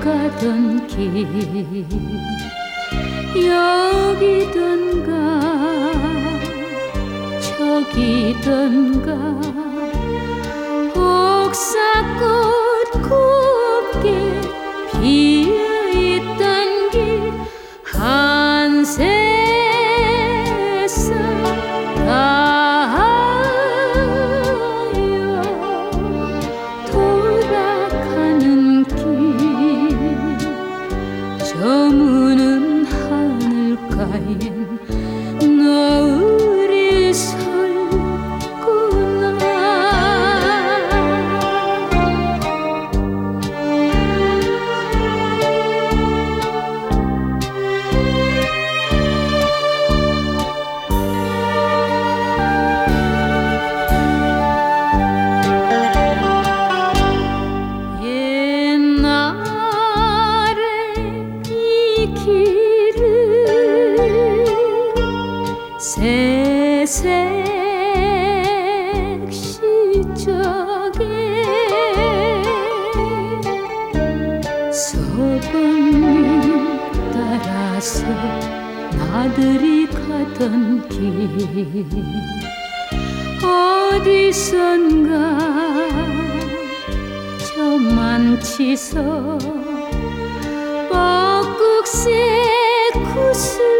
가던 길 여기던가 저기던가 옥사꽃 곱게 피어있던 길 한 세상 다하여 돌아가는 길 저무는 하늘가엔 노을이 설구나 옛날에 이 길을 새색 시적에 서방님 따라서 나들이 가던 길 어디선가 저 만치서 뻐국새 구슬